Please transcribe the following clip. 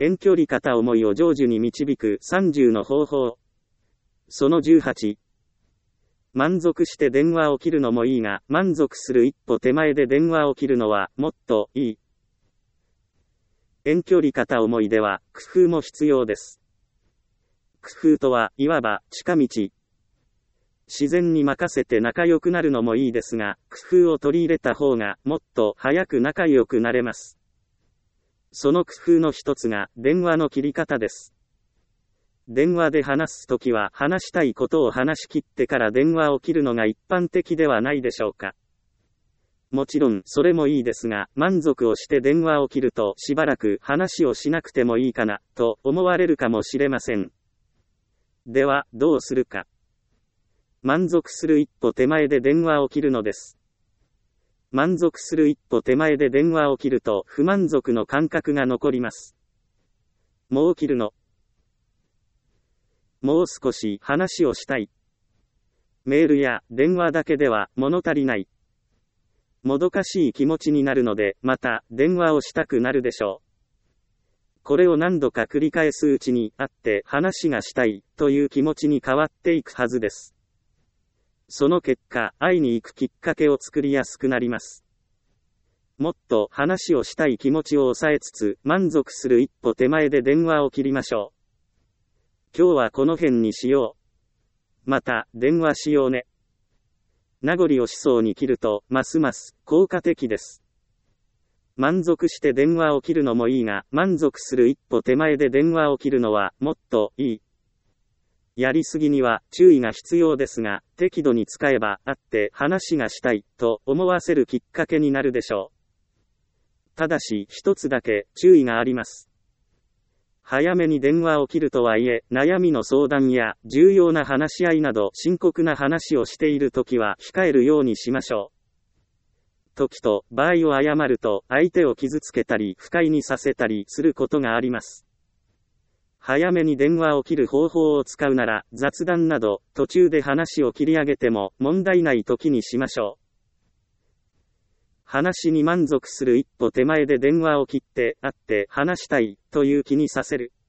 遠距離片思いを成就に導く30の方法。その18。満足して電話を切るのもいいが、満足する一歩手前で電話を切るのはもっといい。遠距離片思いでは工夫も必要です。工夫とはいわば近道。自然に任せて仲良くなるのもいいですが、工夫を取り入れた方がもっと早く仲良くなれます。その工夫の一つが電話の切り方です。電話で話すときは話したいことを話し切ってから電話を切るのが一般的ではないでしょうか。もちろんそれもいいですが、満足をして電話を切るとしばらく話をしなくてもいいかなと思われるかもしれません。ではどうするか。満足する一歩手前で電話を切るのです。満足する一歩手前で電話を切ると不満足の感覚が残ります。もう切るの。もう少し話をしたい。メールや電話だけでは物足りない。もどかしい気持ちになるので、また電話をしたくなるでしょう。これを何度か繰り返すうちに、会って話がしたいという気持ちに変わっていくはずです。その結果、会いに行くきっかけを作りやすくなります。もっと話をしたい気持ちを抑えつつ、満足する一歩手前で電話を切りましょう。今日はこの辺にしよう。また電話しようね。名残惜しそうに切ると、ますます効果的です。満足して電話を切るのもいいが、満足する一歩手前で電話を切るのはもっといい。やりすぎには注意が必要ですが、適度に使えば会って話がしたいと思わせるきっかけになるでしょう。ただし一つだけ注意があります。早めに電話を切るとはいえ、悩みの相談や重要な話し合いなど深刻な話をしているときは控えるようにしましょう。時と場合を誤ると相手を傷つけたり不快にさせたりすることがあります。早めに電話を切る方法を使うなら、雑談など途中で話を切り上げても問題ない時にしましょう。話に満足する一歩手前で電話を切って、会って話したいという気にさせる。